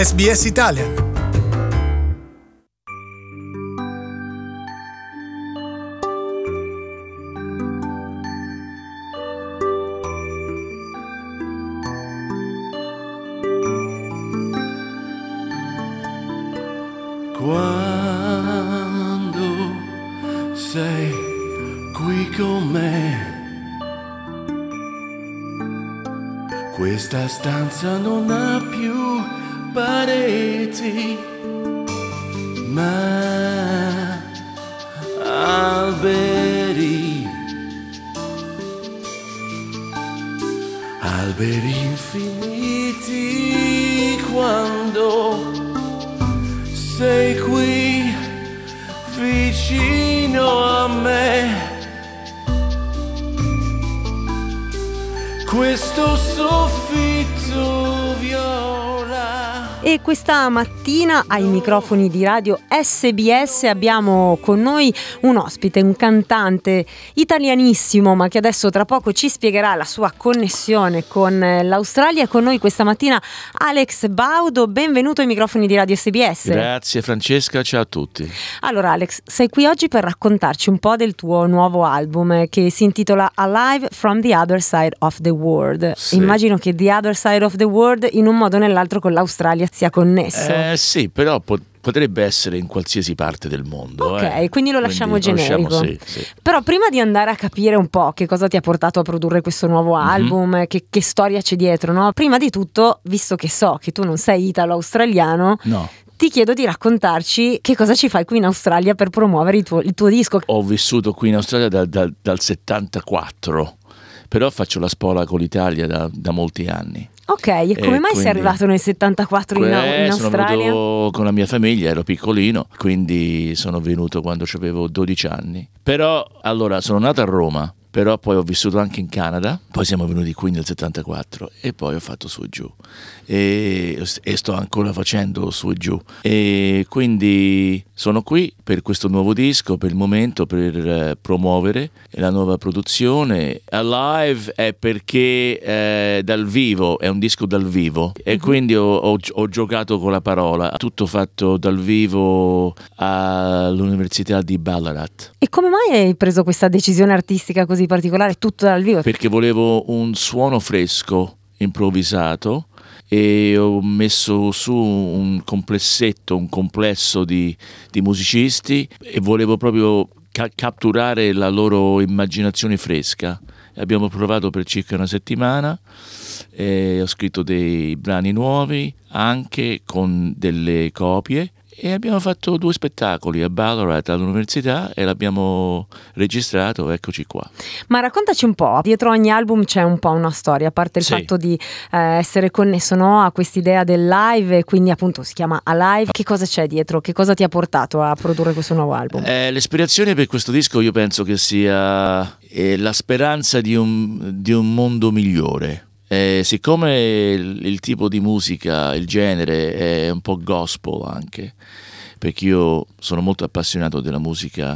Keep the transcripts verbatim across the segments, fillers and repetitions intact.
S B S Italian. Quando sei qui con me, questa stanza non ha più pareti, ma alberi, alberi infiniti. Quando sei qui vicino a me, questo soffitto viola. E questa mattina ai microfoni di radio S B S abbiamo con noi un ospite, un cantante italianissimo, ma che adesso tra poco ci spiegherà la sua connessione con l'Australia. Con noi questa mattina Alex Baudo, benvenuto ai microfoni di radio S B S. Grazie Francesca, ciao a tutti. Allora Alex, sei qui oggi per raccontarci un po' del tuo nuovo album che si intitola Alive from the Other Side of the World. Sì. Immagino che The Other Side of the World in un modo o nell'altro con l'Australia sia connesso. Eh sì, però po- potrebbe essere in qualsiasi parte del mondo. Ok, eh. quindi lo lasciamo Quindi lo generico. lasciamo, sì, sì. Però prima di andare a capire un po' che cosa ti ha portato a produrre questo nuovo album, mm-hmm. che, che storia c'è dietro, no? Prima di tutto, visto che so che tu non sei italo-australiano, No. ti chiedo di raccontarci che cosa ci fai qui in Australia per promuovere il tuo, il tuo disco. Ho vissuto qui in Australia da, da, dal settantaquattro, però faccio la spola con l'Italia da, da molti anni. Ok, e come E mai quindi, sei arrivato nel settantaquattro in, eh, in Australia? Sono venuto con la mia famiglia, ero piccolino, quindi sono venuto quando avevo dodici anni. Però, allora, sono nato a Roma, però poi ho vissuto anche in Canada, poi siamo venuti qui nel settantaquattro e poi ho fatto su e giù. E, e sto ancora facendo su e giù. E quindi sono qui per questo nuovo disco, per il momento, per eh, promuovere la nuova produzione. Alive è perché eh, dal vivo, è un disco dal vivo e quindi ho, ho, ho giocato con la parola, tutto fatto dal vivo all'Università di Ballarat. E come mai hai preso questa decisione artistica così particolare, tutto dal vivo? Perché volevo un suono fresco, improvvisato, e ho messo su un complessetto, un complesso di, di musicisti e volevo proprio ca- catturare la loro immaginazione fresca. Abbiamo provato per circa una settimana e ho scritto dei brani nuovi anche con delle copie e abbiamo fatto due spettacoli a Ballarat all'università e l'abbiamo registrato, eccoci qua. Ma raccontaci un po', dietro ogni album c'è un po' una storia, a parte il Sì. fatto di eh, essere connesso, no, a quest'idea del live, e quindi appunto si chiama Alive. Che cosa c'è dietro? Che cosa ti ha portato a produrre questo nuovo album? Eh, l'ispirazione per questo disco io penso che sia eh, la speranza di un, di un mondo migliore. Eh, siccome il, il tipo di musica, il genere è un po' gospel anche, perché io sono molto appassionato della musica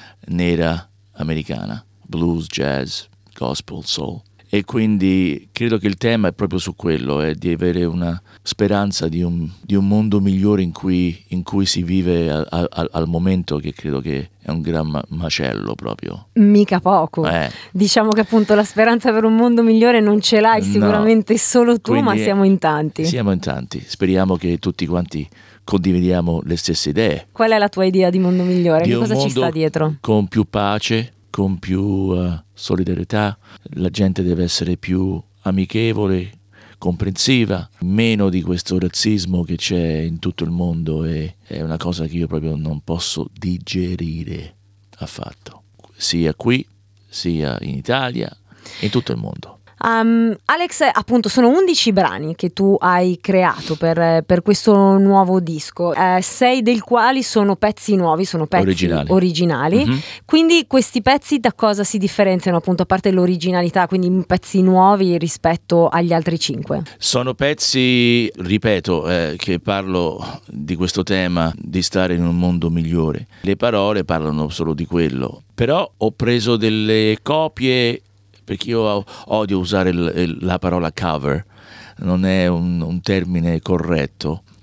nera americana, blues, jazz, gospel, soul, e quindi credo che il tema è proprio su quello, è di avere una speranza di un, di un mondo migliore in cui, in cui si vive al, al, al momento, che credo che è un gran ma- macello proprio. Mica poco. Eh. Diciamo che appunto la speranza per un mondo migliore non ce l'hai No. sicuramente solo tu, Quindi ma siamo in tanti. Siamo in tanti, speriamo che tutti quanti condividiamo le stesse idee. Qual è la tua idea di mondo migliore? Di Che un cosa ci mondo sta dietro? con più pace, con più uh, solidarietà, la gente deve essere più amichevole, comprensiva, meno di questo razzismo che c'è in tutto il mondo, e è una cosa che io proprio non posso digerire affatto, sia qui, sia in Italia, in tutto il mondo. Um, Alex, appunto sono undici brani che tu hai creato per, per questo nuovo disco, eh, sei dei quali sono pezzi nuovi, sono pezzi Originali. originali. Mm-hmm. Quindi questi pezzi da cosa si differenziano, appunto, a parte l'originalità, quindi pezzi nuovi rispetto agli altri cinque? Sono pezzi, ripeto, eh, che parlo di questo tema di stare in un mondo migliore. Le parole parlano solo di quello, però ho preso delle copie, perché io odio usare il, il, la parola cover, non è un, un termine corretto.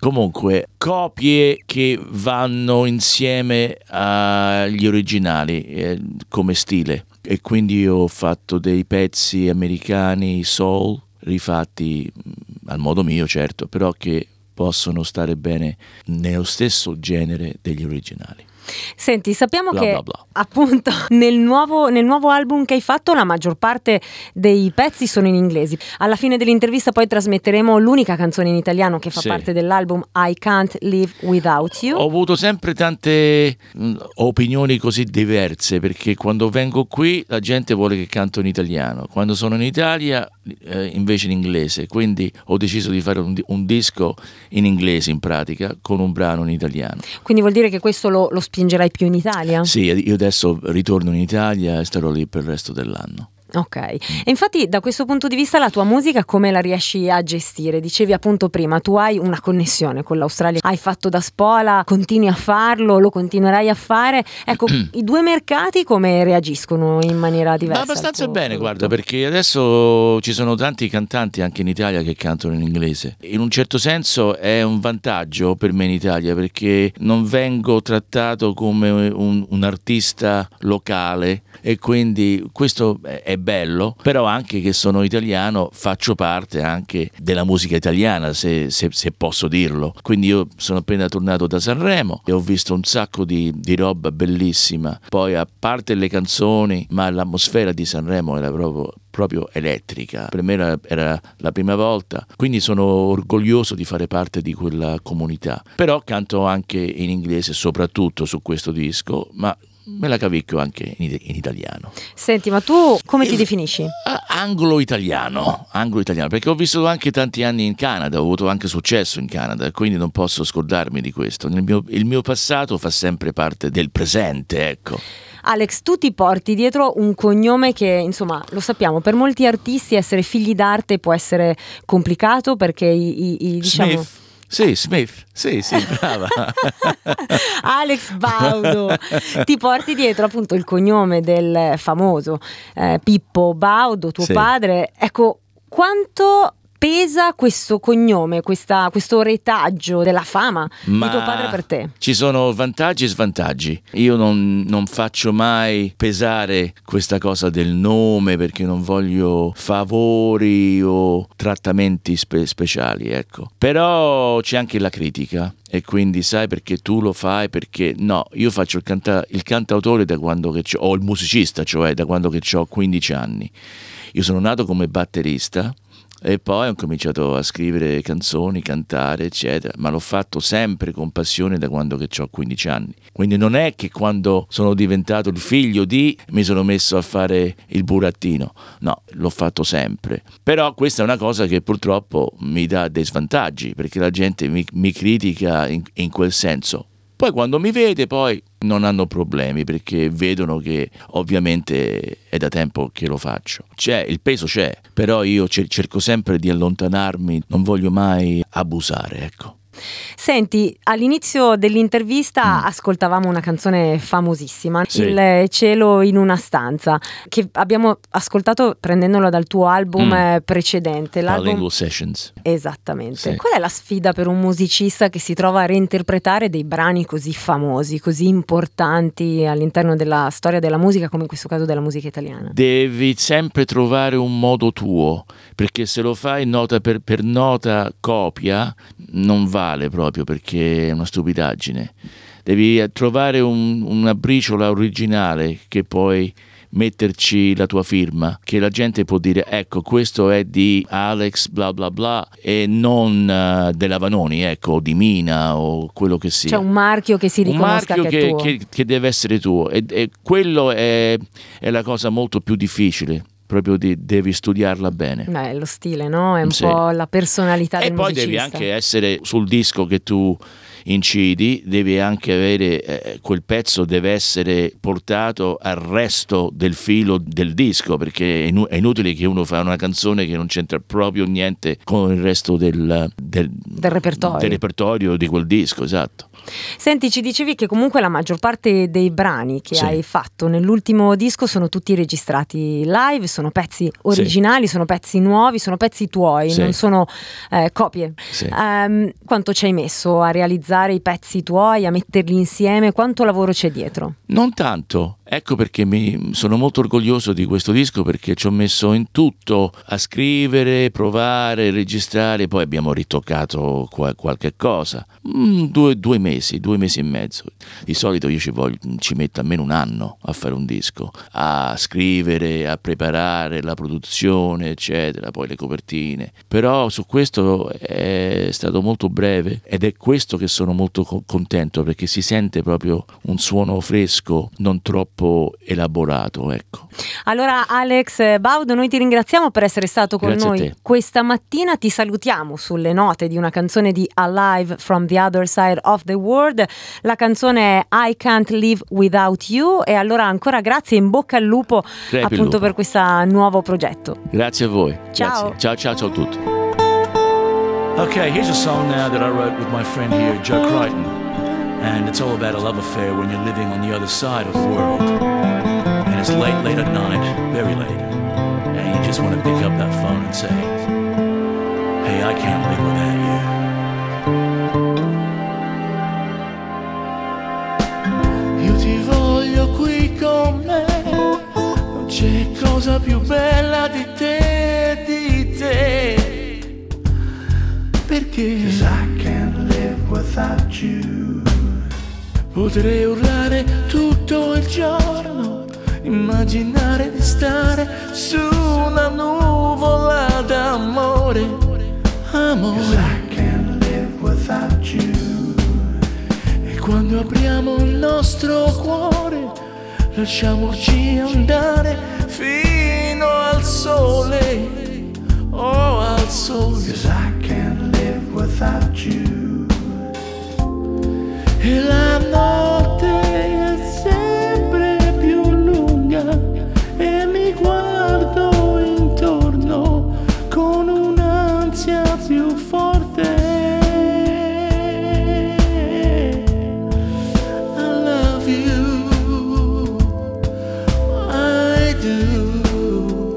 Comunque, copie che vanno insieme agli originali eh, come stile. E quindi io ho fatto dei pezzi americani, soul, rifatti al modo mio, certo, però che possono stare bene nello stesso genere degli originali. Senti, sappiamo bla che bla bla. appunto nel nuovo, nel nuovo album che hai fatto la maggior parte dei pezzi sono in inglese. Alla fine dell'intervista poi trasmetteremo l'unica canzone in italiano che fa Sì. parte dell'album, I Can't Live Without You. Ho avuto sempre tante mh, opinioni così diverse, perché quando vengo qui la gente vuole che canto in italiano, quando sono in Italia eh, invece in inglese, quindi ho deciso di fare un, un disco in inglese in pratica con un brano in italiano. Quindi vuol dire che questo lo, lo spingerai più in Italia? Sì, io adesso ritorno in Italia e starò lì per il resto dell'anno. Ok, e infatti da questo punto di vista la tua musica come la riesci a gestire? Dicevi appunto prima, tu hai una connessione con l'Australia, hai fatto da spola, continui a farlo, lo continuerai a fare, ecco, i due mercati come reagiscono in maniera diversa? Ma abbastanza bene, prodotto? guarda, perché adesso ci sono tanti cantanti anche in Italia che cantano in inglese. In un certo senso è un vantaggio per me in Italia, perché non vengo trattato come un, un artista locale, e quindi questo è bello, però anche che sono italiano faccio parte anche della musica italiana, se, se, se posso dirlo. Quindi io sono appena tornato da Sanremo e ho visto un sacco di, di roba bellissima. Poi, a parte le canzoni, ma l'atmosfera di Sanremo era proprio proprio elettrica. Per me era, era la prima volta, quindi sono orgoglioso di fare parte di quella comunità. Però canto anche in inglese, soprattutto su questo disco, ma me la cavicchio anche in, in italiano. Senti, ma tu come ti definisci? Anglo-italiano, anglo-italiano, perché ho vissuto anche tanti anni in Canada, ho avuto anche successo in Canada, quindi non posso scordarmi di questo. Nel mio, il mio passato fa sempre parte del presente, ecco. Alex, tu ti porti dietro un cognome che, insomma, lo sappiamo, per molti artisti essere figli d'arte può essere complicato, perché i, i, i diciamo... Smith. Sì, Smith, sì, sì, brava. Alex Baudo, ti porti dietro appunto il cognome del famoso eh, Pippo Baudo, tuo Sì. padre. Ecco, quanto pesa questo cognome, questa, questo retaggio della fama Ma di tuo padre per te? ci sono vantaggi e svantaggi. Io non, non faccio mai pesare questa cosa del nome, perché non voglio favori o trattamenti spe- speciali, ecco. Però c'è anche la critica, e quindi sai perché tu lo fai, perché no, io faccio il, canta- il cantautore da quando che c'ho, o il musicista, cioè da quando che ho quindici anni. Io sono nato come batterista e poi ho cominciato a scrivere canzoni, cantare, eccetera, ma l'ho fatto sempre con passione da quando che ho quindici anni. Quindi non è che quando sono diventato il figlio di mi sono messo a fare il burattino, no, l'ho fatto sempre. Però questa è una cosa che purtroppo mi dà dei svantaggi, perché la gente mi, mi critica in, in quel senso. Poi quando mi vede poi non hanno problemi, perché vedono che ovviamente è da tempo che lo faccio. C'è, il peso c'è, però io cerco sempre di allontanarmi, non voglio mai abusare, ecco. Senti, all'inizio dell'intervista Mm. ascoltavamo una canzone famosissima, Sì. Il cielo in una stanza, che abbiamo ascoltato prendendolo dal tuo album Mm. eh, precedente. L'album... Bilingual Sessions. Esattamente. Sì. Qual è la sfida per un musicista che si trova a reinterpretare dei brani così famosi, così importanti all'interno della storia della musica, come in questo caso della musica italiana? Devi sempre trovare un modo tuo, perché se lo fai nota per, per nota copia non vale proprio, perché è una stupidaggine. Devi trovare un, una briciola originale che puoi metterci la tua firma, che la gente può dire ecco, questo è di Alex bla bla bla e non uh, della Vanoni, ecco, o di Mina o quello che sia. C'è un marchio che si Un riconosca marchio che è che, tuo. che, che deve essere tuo, e, e quello è, è la cosa molto più difficile, proprio di, devi studiarla bene. Beh, lo stile, no? È un Sì. po' la personalità E del poi musicista. devi anche essere sul disco che tu incidi, devi anche avere eh, quel pezzo deve essere portato al resto del filo del disco, perché è, inu- è inutile che uno fa una canzone che non c'entra proprio niente con il resto del, del, del repertorio. del repertorio di quel disco, esatto. Senti, ci dicevi che comunque la maggior parte dei brani che sì. hai fatto nell'ultimo disco sono tutti registrati live, sono pezzi originali, sì. sono pezzi nuovi, sono pezzi tuoi, sì. non sono eh, copie. Sì. Um, quanto ci hai messo a realizzare i pezzi tuoi, a metterli insieme? Quanto lavoro c'è dietro? Non tanto. Ecco perché mi sono molto orgoglioso di questo disco, perché ci ho messo in tutto a scrivere, provare, registrare, poi abbiamo ritoccato qua, qualche cosa. Mm, due, due mesi, due mesi e mezzo. Di solito io ci, voglio, ci metto almeno un anno a fare un disco, a scrivere, a preparare la produzione, eccetera, poi le copertine. Però su questo è stato molto breve ed è questo che sono molto co- contento, perché si sente proprio un suono fresco, non troppo elaborato, ecco. Allora Alex Baudo, noi ti ringraziamo per essere stato con Grazie noi questa mattina, ti salutiamo sulle note di una canzone di Alive from the Other Side of the World. La canzone è I Can't Live Without You, e allora ancora grazie, in bocca al lupo Crepi appunto lupo. per questo nuovo progetto. Grazie a voi. Ciao. Grazie. Ciao ciao ciao a tutti. Okay, here's a song now that I wrote with my friend here, Joe Crichton. And it's all about a love affair when you're living on the other side of the world. And it's late, late at night, very late. And you just want to pick up that phone and say, hey, I can't live without you. Io ti voglio qui con me, non c'è cosa più bella di te, di te. Perché? 'Cause I can't live without you. Potrei urlare tutto il giorno, immaginare di stare su una nuvola d'amore, amore. 'Cause I can't live without you. E quando apriamo il nostro cuore, lasciamoci andare fino al sole, oh al sole. 'Cause I can't live without you. E la notte è sempre più lunga e mi guardo intorno con un'ansia più forte. I love you, I do.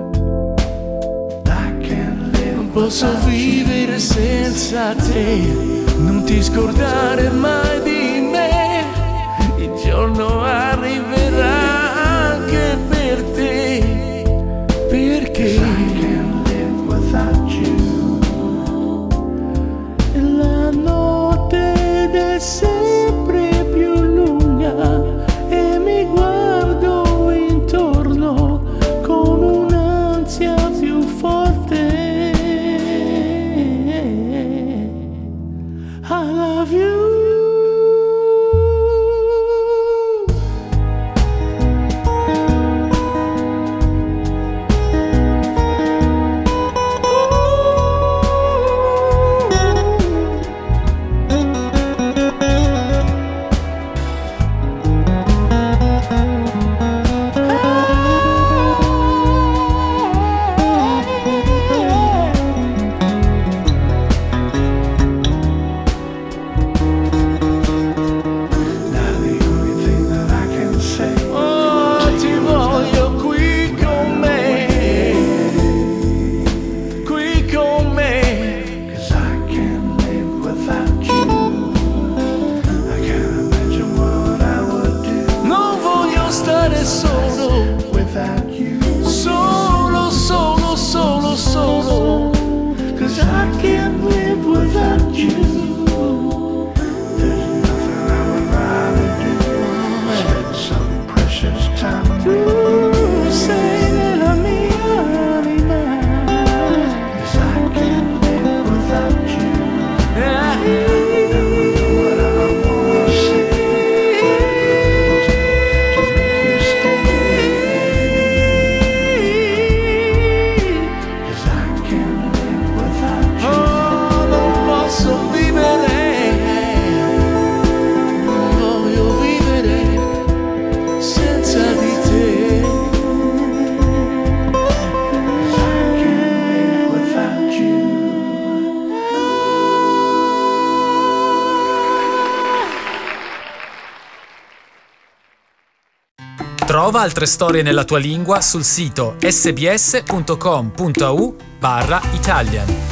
I can't live. Non posso vivere senza te. Non ti scordare mai di me, il giorno arriverà anche per te, perché I can't live without you. E la notte è sempre più lunga e mi guardo intorno con un'ansia più forte. I love you. Trova altre storie nella tua lingua sul sito sbs punto com punto a u barra Italian.